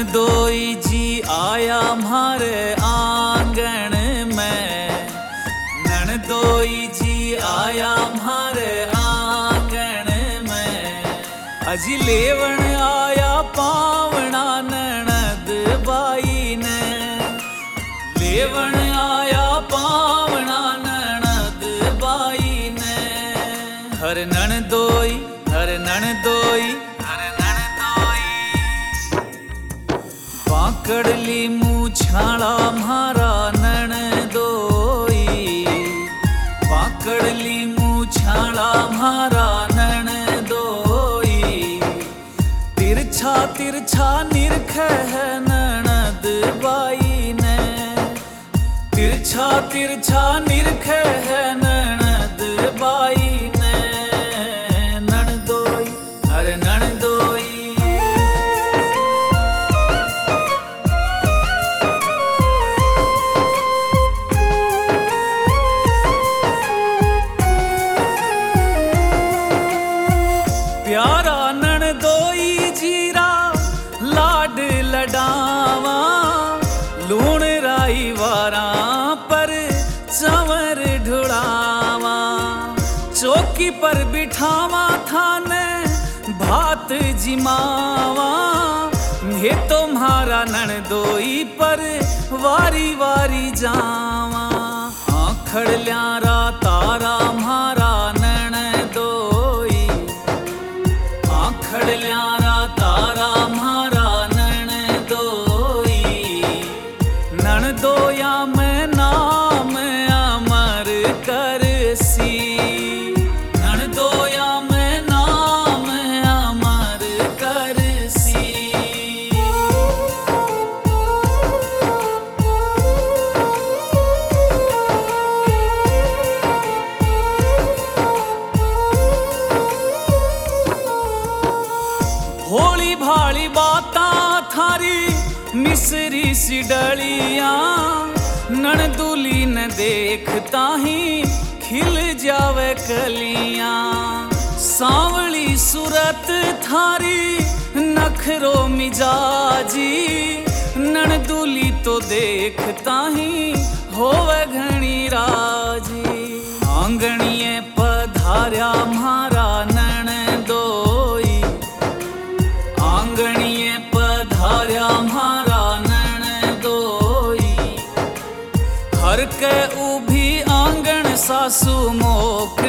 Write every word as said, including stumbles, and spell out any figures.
ननदोई जी आया म्हारे आंगन में, ननदोई जी आया म्हारे आंगन में। अजी लेवण आया पावना ननद बाई ने, लेवण आया पावना ननद बाई ने। हर ननदोई हर ननदोई हर ननदोई, पाकड़ली मूछाला म्हारा ननदोई, पाकड़ली मूछाला म्हारा ननदोई। तिरछा तिरछा निरख है ननद बाई ने, तिरछा तिरछा निरख है ननद बाई ने। ननदोई अरे ननदोई, प्यारा ननदोई जीरा लाड लडावा, लूण राई वारा पर चंवर ढुड़ावा। चौकी पर बिठावा थाने भात जिमावा, ये तुम्हारा ननदोई पर वारी वारी जावा। आखड़ ल्यारा तारा म्हारा ननदोई, आखड़ ल्यारा तारा म्हारा ननदोई। ननदोया में नाम अमर करसी, ननदोया में नाम अमर करसी। भोली भाली बाता थारी मिसरी सी डलियां, ननदुली न देखता ही खिल जावे कलियां। सांवली सूरत थारी नखरो मिजाजी, ननदुली तो देखता ही होवे घनी राजी। आंगणिये पधार्या म्हारा ननदोई, आंगणिये पधार्या म्हारा ननदोई। हर के उभी आंगण सासू मोक